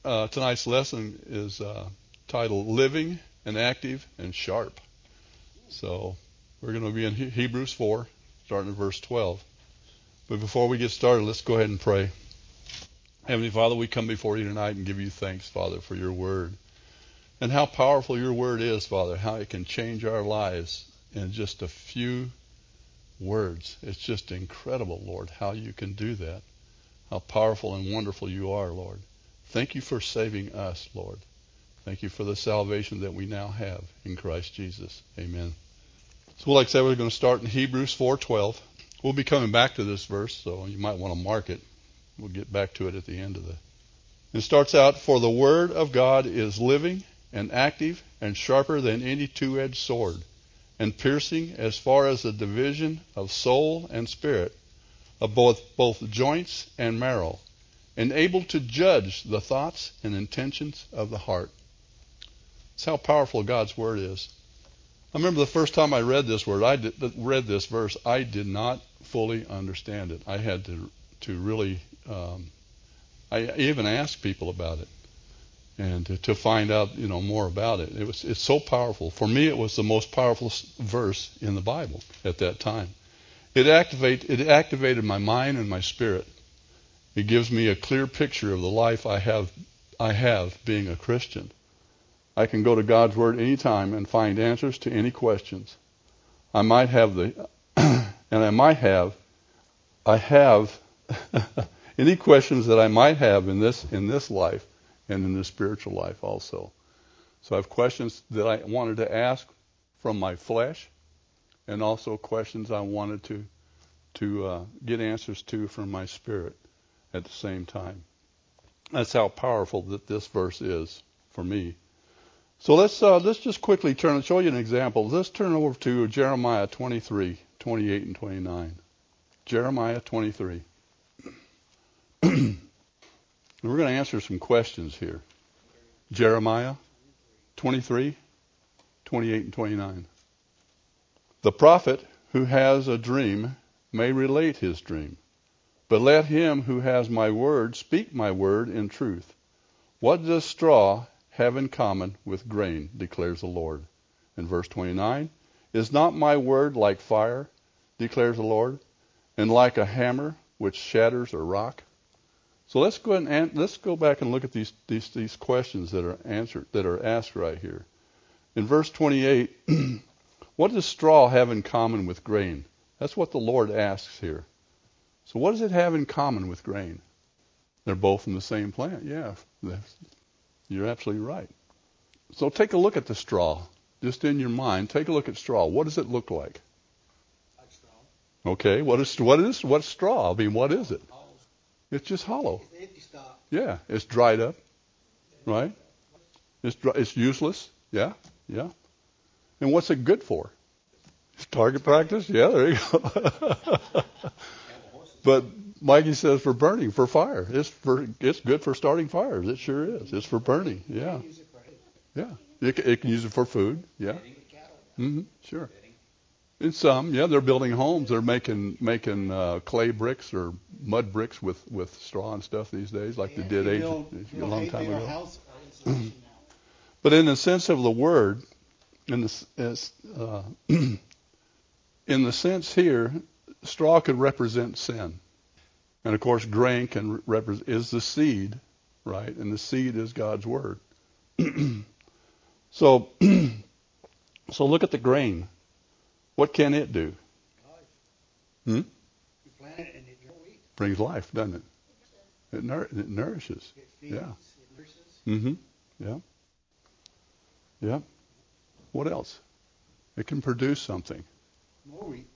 tonight's lesson is titled Living and Active and Sharp. So we're going to be in Hebrews 4, starting at verse 12. But before we get started, let's go ahead and pray. Heavenly Father, we come before you tonight and give you thanks, Father, for your word. And how powerful your word is, Father, how it can change our lives in just a few words. It's just incredible, Lord, how you can do that. How powerful and wonderful you are, Lord. Thank you for saving us, Lord. Thank you for the salvation that we now have in Christ Jesus. Amen. So like I said, we're going to start in Hebrews 4:12. We'll be coming back to this verse, so you might want to mark it. We'll get back to it at the end of the... It starts out, "For the word of God is living and active and sharper than any two-edged sword, and piercing as far as the division of soul and spirit, of both joints and marrow, and able to judge the thoughts and intentions of the heart." That's how powerful God's word is. I remember the first time I read this this verse, I did not fully understand it. I had to really, I even asked people about it, and to find out, more about it. It's so powerful. For me, it was the most powerful verse in the Bible at that time. It activated my mind and my spirit. It gives me a clear picture of the life I have being a Christian. I can go to God's Word anytime and find answers to any questions. I have any questions that I might have in this life and in the spiritual life also. So I have questions that I wanted to ask from my flesh, and also questions I wanted to get answers to from my spirit at the same time. That's how powerful that this verse is for me. So let's just quickly show you an example. Let's turn over to Jeremiah 23, 28 and 29. Jeremiah 23. We're going to answer some questions here. Jeremiah 23, 28 and 29. "The prophet who has a dream may relate his dream, but let him who has my word speak my word in truth. What does straw have in common with grain, declares the Lord?" In verse 29, "Is not my word like fire, declares the Lord, and like a hammer which shatters a rock?" So let's go ahead and let's go back and look at these questions that are asked right here. In verse 28, what does straw have in common with grain? That's what the Lord asks here. So what does it have in common with grain? They're both from the same plant. Yeah, you're absolutely right. So take a look at the straw. Just in your mind, take a look at straw. What does it look like? Like straw. Okay, what's straw? I mean, what is it? Hollow. It's just hollow. It's empty stock. Yeah, it's dried up, right? It's useless. Yeah. And what's it good for? Target practice? Yeah, there you go. But Mikey says for burning, for fire. It's good for starting fires. It sure is. It's for burning. Yeah. Yeah. It can use it for food. Yeah. Sure. In some, they're building homes. They're making clay bricks or mud bricks with straw and stuff these days, like they did a long time ago. But in the sense of the word, in the sense here, straw could represent sin. And of course, grain is the seed, right? And the seed is God's word. So look at the grain. What can it do? You plant it and it brings life, doesn't it? It nourishes. It feeds, Yeah. It nurses. Yeah. What else? It can produce something. More wheat.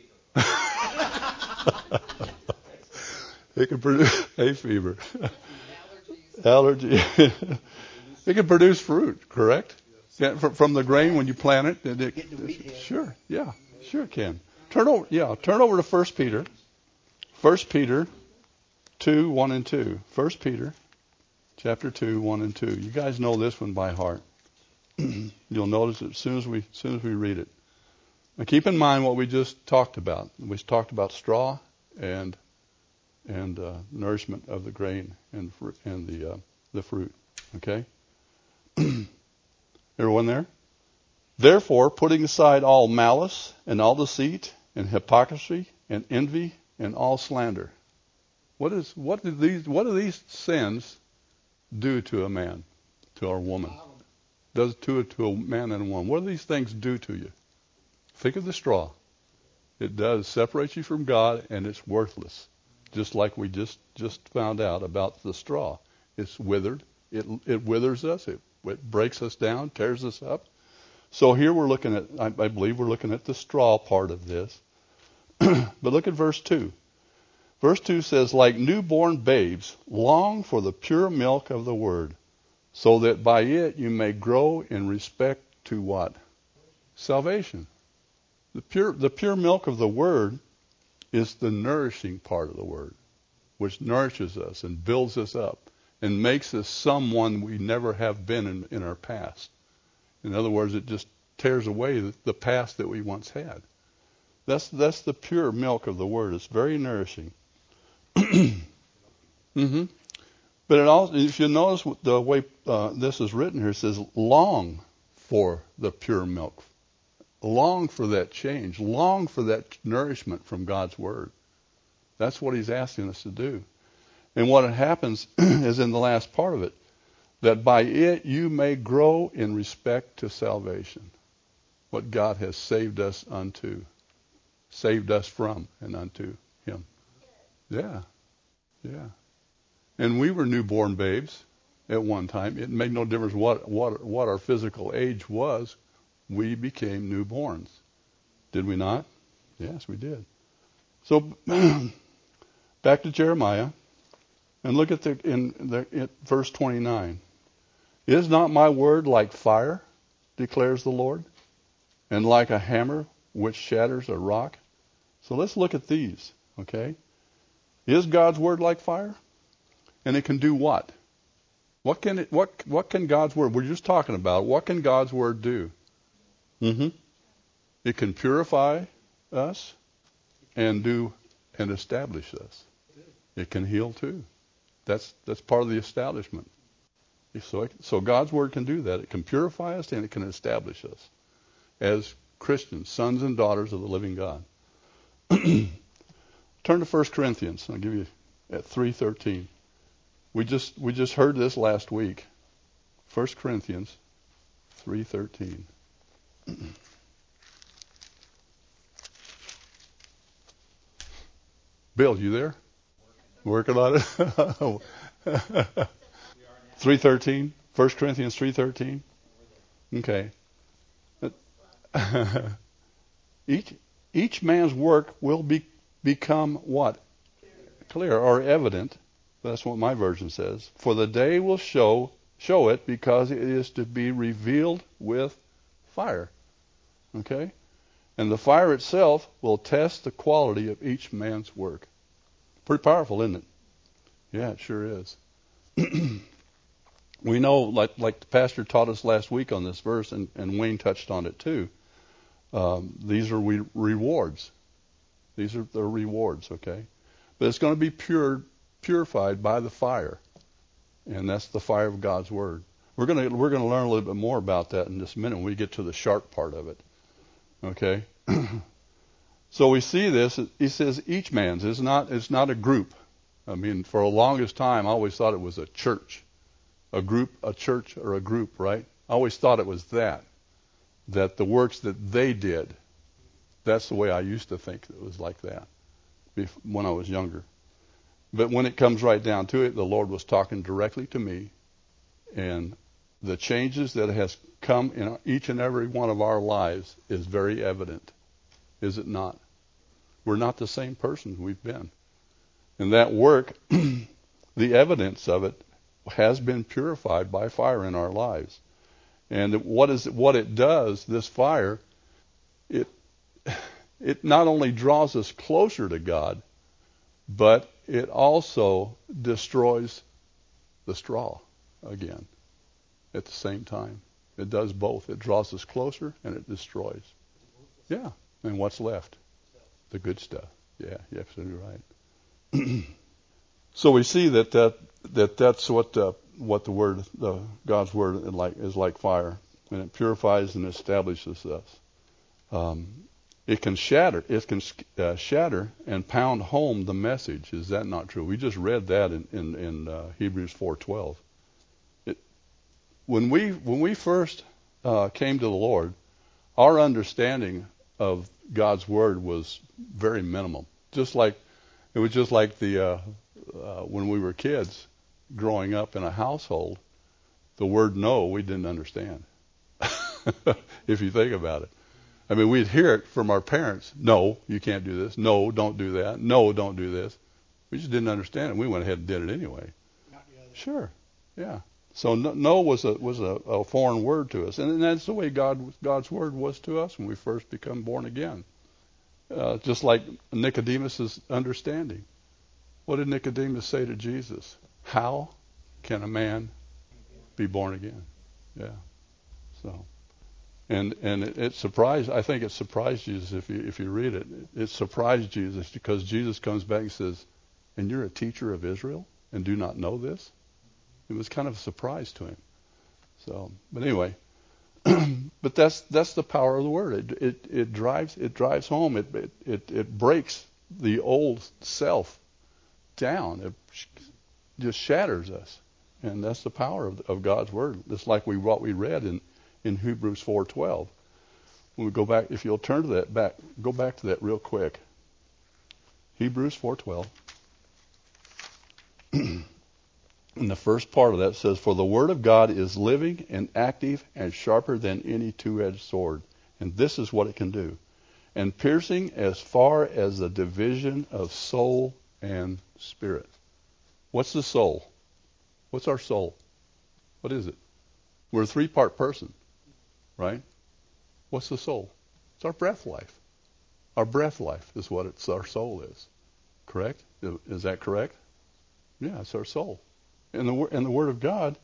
It can produce hay fever. Allergy. It can produce fruit, correct? Yeah, from the grain when you plant it. Sure it can. Turn over to 1 Peter. 1 Peter 2, 1 and 2. 1 Peter chapter 2, 1 and 2. You guys know this one by heart. You'll notice it as soon as we read it. Now keep in mind what we just talked about. We talked about straw and nourishment of the grain and the fruit. Okay? Everyone there? Therefore, putting aside all malice and all deceit and hypocrisy and envy and all slander. What do these sins do to a man, to a woman? Does to a man and a woman? What do these things do to you? Think of the straw. It does separate you from God, and it's worthless. Just like we just found out about the straw. It's withered. It withers us. It breaks us down, tears us up. So here we're looking at, I believe we're looking at the straw part of this. But look at verse 2. Verse 2 says, like newborn babes, long for the pure milk of the word, so that by it you may grow in respect to what? Salvation. The pure milk of the word is the nourishing part of the word, which nourishes us and builds us up and makes us someone we never have been in our past. In other words, it just tears away the past that we once had. That's the pure milk of the word. It's very nourishing. Mm-hmm. But it also, if you notice the way this is written here, it says, long for the pure milk. Long for that change. Long for that nourishment from God's word. That's what he's asking us to do. And what happens is in the last part of it, that by it you may grow in respect to salvation. What God has saved us unto. Saved us from and unto him. Yeah. Yeah. And we were newborn babes at one time. It made no difference what our physical age was. We became newborns. Did we not? Yes, we did. So back to Jeremiah, and look at in verse 29. Is not my word like fire, declares the Lord, and like a hammer which shatters a rock? So let's look at these, okay? Is God's word like fire? And it can do what? What can God's word? We're just talking about what can God's word do? Mm-hmm. It can purify us and establish us. It can heal too. That's part of the establishment. So God's word can do that. It can purify us and it can establish us as Christians, sons and daughters of the living God. Turn to 1 Corinthians. I'll give you at 3:13. We just heard this last week. 1 Corinthians 3:13. Bill, you there? Working on it? 3:13. 1 Corinthians 3:13. Okay. Each man's work will become what? Clear or evident. That's what my version says. For the day will show it, because it is to be revealed with fire. Okay? And the fire itself will test the quality of each man's work. Pretty powerful, isn't it? Yeah, it sure is. We know, like the pastor taught us last week on this verse, and Wayne touched on it too. These are rewards. These are the rewards, okay? But it's going to be purified by the fire, and that's the fire of God's word. We're going to learn a little bit more about that in just a minute when we get to the sharp part of it. Okay. So we see this. He says each man's. It's not a group. I mean, for the longest time, I always thought it was a church, a group, a church, or a group. Right? I always thought it was that the works that they did. That's the way I used to think it was like that when I was younger. But when it comes right down to it, the Lord was talking directly to me, and the changes that has come in each and every one of our lives is very evident, is it not? We're not the same person we've been. And that work, the evidence of it, has been purified by fire in our lives. And what it does, this fire, it not only draws us closer to God, but it also destroys the straw again at the same time. It does both. It draws us closer and it destroys. Yeah. And what's left? The good stuff. Yeah, you're absolutely right. So we see that's what what God's word is like fire, and it purifies and establishes us. It can shatter and pound home the message. Is that not true? We just read that in Hebrews 4:12. When we first came to the Lord, our understanding of God's word was very minimal. It was just like when we were kids growing up in a household, the word no we didn't understand. If you think about it. I mean, we'd hear it from our parents. No, you can't do this. No, don't do that. No, don't do this. We just didn't understand it. We went ahead and did it anyway. Sure. Yeah. So no was a foreign word to us. And that's the way God's word was to us when we first become born again. Just like Nicodemus' understanding. What did Nicodemus say to Jesus? How can a man be born again? Yeah. So, and it surprised. I think it surprised Jesus if you read it. It surprised Jesus because Jesus comes back and says, "And you're a teacher of Israel and do not know this?" It was kind of a surprise to him. So, but anyway, but that's the power of the word. It drives home. It breaks the old self down. It just shatters us, and that's the power of God's word. It's like what we read in Hebrews 4:12. When we go back, if you'll turn to that go back to that real quick. Hebrews 4:12. And the first part of that says, "For the word of God is living and active and sharper than any two-edged sword." And this is what it can do. "And piercing as far as the division of soul and spirit." What's the soul? What's our soul? What is it? We're a three-part person, right? What's the soul? It's our breath life. Our breath life is what our soul is. Correct? Is that correct? Yeah, it's our soul. And the Word of God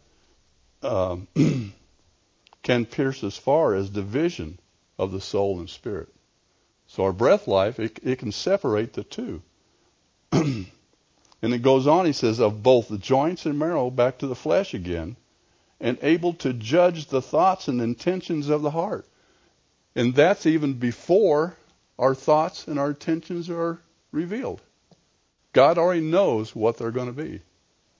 can pierce as far as division of the soul and spirit. So our breath life, it can separate the two. And it goes on, he says, "Of both the joints and marrow," back to the flesh again, "and able to judge the thoughts and intentions of the heart." And that's even before our thoughts and our intentions are revealed. God already knows what they're going to be.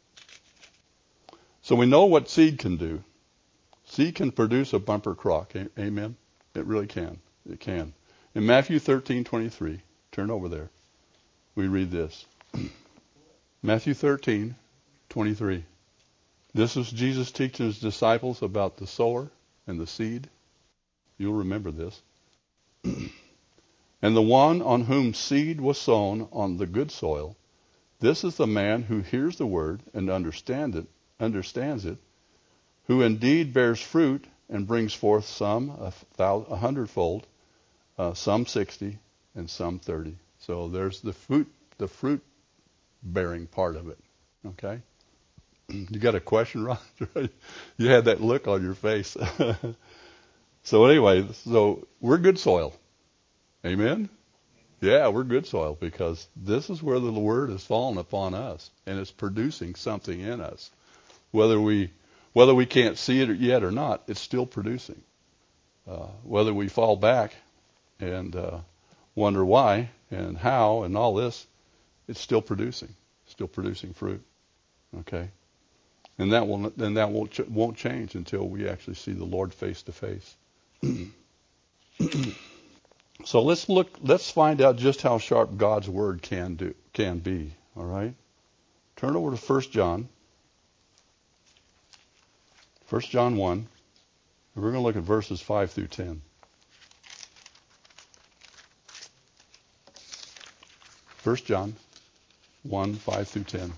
So we know what seed can do. Seed can produce a bumper crop. Amen? It really can. It can. In Matthew 13:23, turn over there. We read this. Matthew 13:23. This is Jesus teaching his disciples about the sower and the seed. You'll remember this. "And the one on whom seed was sown on the good soil, this is the man who hears the word and understands it, who indeed bears fruit and brings forth some 100-fold, some 60, and some 30. So there's the fruit bearing part of it. Okay? You got a question, Ron? You had that look on your face. So anyway, we're good soil. Amen? Yeah, we're good soil because this is where the word has fallen upon us and it's producing something in us. Whether we can't see it yet or not, it's still producing. Whether we fall back and wonder why and how and all this, it's still producing fruit. Okay, and that won't change until we actually see the Lord face to face. So let's find out just how sharp God's word can be. All right, turn over to 1 John. 1 John 1, and we're going to look at verses 5 through 10. 1 John 1, 5 through 10.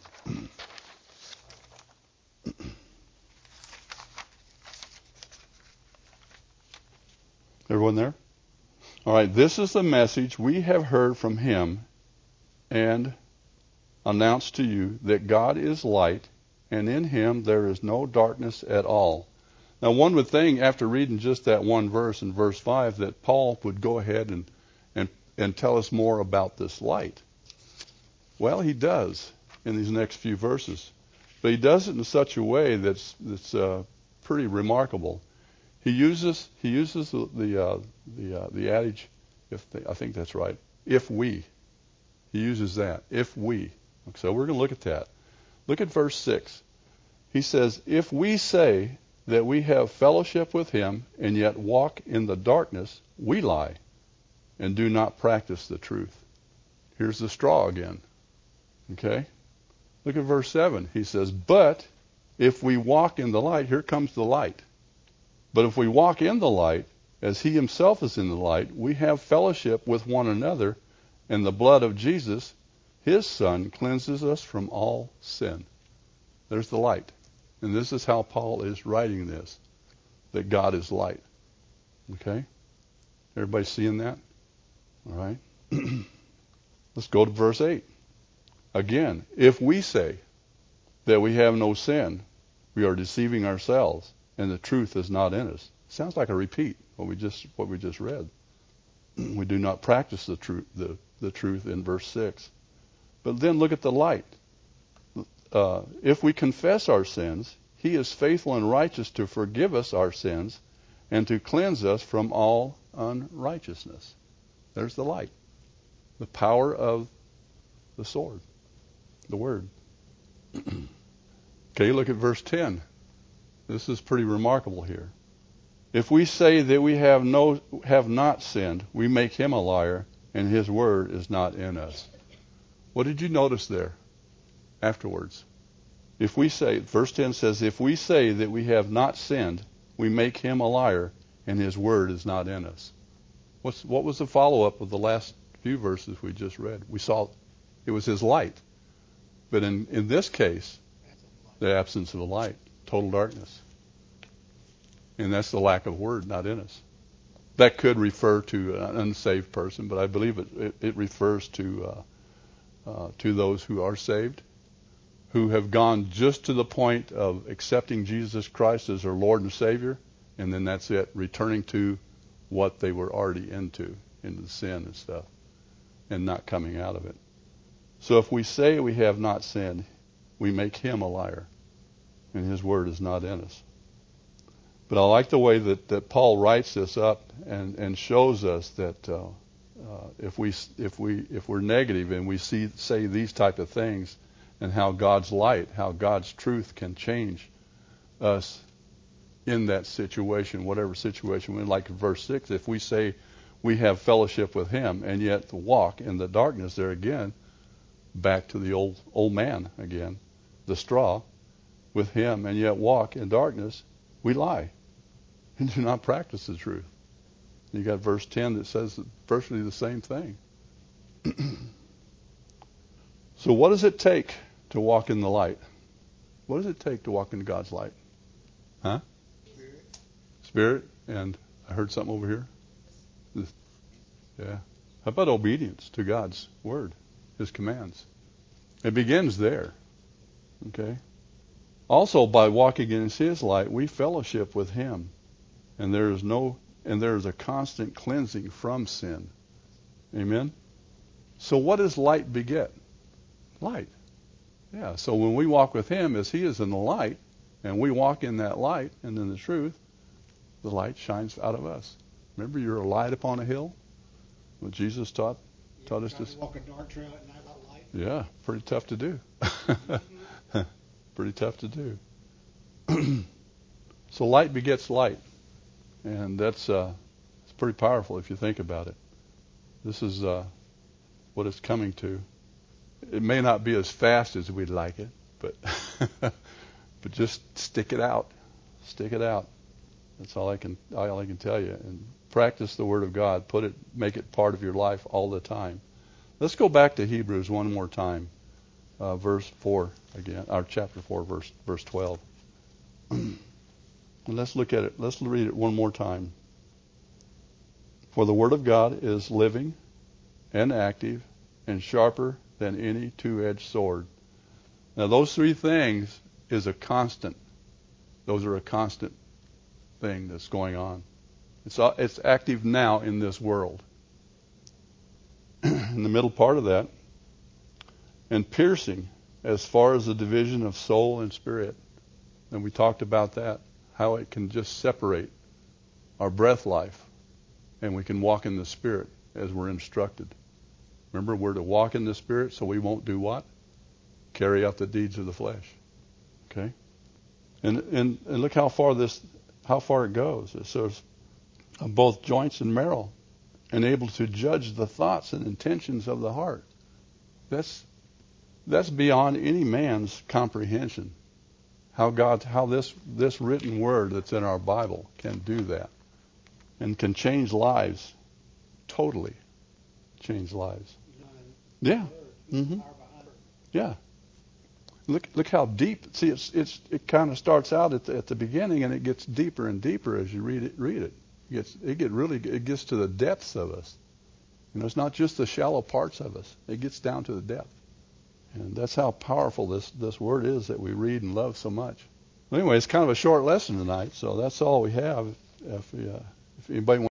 Everyone there? All right, this is the message we have heard from him and announced to you, that God is light, and in him there is no darkness at all. Now, one would think, after reading just that one verse in verse 5, that Paul would go ahead and tell us more about this light. Well, he does in these next few verses. But he does it in such a way that's pretty remarkable. He uses the adage, I think that's right. If we, he uses that. If we. So we're going to look at that. Look at verse 6. He says, if we say that we have fellowship with him and yet walk in the darkness, we lie and do not practice the truth. Here's the straw again. Okay? Look at verse 7. He says, but if we walk in the light, here comes the light. But if we walk in the light, as he himself is in the light, we have fellowship with one another, and the blood of Jesus, his Son, cleanses us from all sin. There's the light. And this is how Paul is writing this, that God is light. Okay? Everybody seeing that? All right. Let's go to verse 8. Again, if we say that we have no sin, we are deceiving ourselves, and the truth is not in us. Sounds like a repeat, what we just read. We do not practice the truth in verse 6. But then look at the light. If we confess our sins, he is faithful and righteous to forgive us our sins and to cleanse us from all unrighteousness. There's the light. The power of the sword, the word. Okay, look at verse 10. This is pretty remarkable here. If we say that we have not sinned, we make him a liar, and his word is not in us. What did you notice there afterwards? If we say, verse 10 says, if we say that we have not sinned, we make him a liar, and his word is not in us. What was the follow-up of the last few verses we just read? We saw it was his light. But in this case, the absence of the light, total darkness. And that's the lack of word not in us. That could refer to an unsaved person, but I believe it refers to those who are saved, who have gone just to the point of accepting Jesus Christ as their Lord and Savior, and then that's it, returning to what they were already into sin and stuff, and not coming out of it. So if we say we have not sinned, we make him a liar, and his word is not in us. But I like the way that Paul writes this up and shows us that if we're negative and we say these type of things, and how God's light, how God's truth can change us in that situation, whatever situation. Like in verse 6, if we say we have fellowship with him and yet walk in the darkness, there again, back to the old man again, the straw, with him and yet walk in darkness, we lie and do not practice the truth. You got verse 10 that says virtually the same thing. So what does it take to walk in the light? What does it take to walk in God's light? Huh? Spirit. And I heard something over here. Yeah. How about obedience to God's word, his commands? It begins there. Okay. Also, by walking in his light, we fellowship with him, and there is a constant cleansing from sin. Amen. So what does light beget? Light. Yeah. So when we walk with him as he is in the light, and we walk in that light and in the truth, the light shines out of us. Remember, you're a light upon a hill. What Jesus taught us to walk a dark trail at night without light. Yeah, pretty tough to do. Pretty tough to do. So light begets light, and that's it's pretty powerful if you think about it. This is what it's coming to. It may not be as fast as we'd like it, but but just stick it out. Stick it out. That's all I can tell you. And practice the Word of God. Make it part of your life all the time. Let's go back to Hebrews one more time, verse 4 again, or chapter 4, verse 12. And let's look at it. Let's read it one more time. For the Word of God is living and active and sharper than any two-edged sword. Now those three things is a constant. Those are a constant thing that's going on. It's active now in this world. In the middle part of that, and piercing as far as the division of soul and spirit. And we talked about that, how it can just separate our breath life, and we can walk in the Spirit as we're instructed. Remember, we're to walk in the Spirit so we won't do what? Carry out the deeds of the flesh. Okay? And look how far it goes. It says, of both joints and marrow, and able to judge the thoughts and intentions of the heart. That's beyond any man's comprehension. How this written word that's in our Bible can do that, and can change lives, totally change lives. Yeah. Mm-hmm. Yeah. Look how deep. See, it kind of starts out at the beginning, and it gets deeper and deeper as you read it. It gets to the depths of us. It's not just the shallow parts of us. It gets down to the depth. And that's how powerful this word is that we read and love so much. Anyway, it's kind of a short lesson tonight, so that's all we have. If anybody wants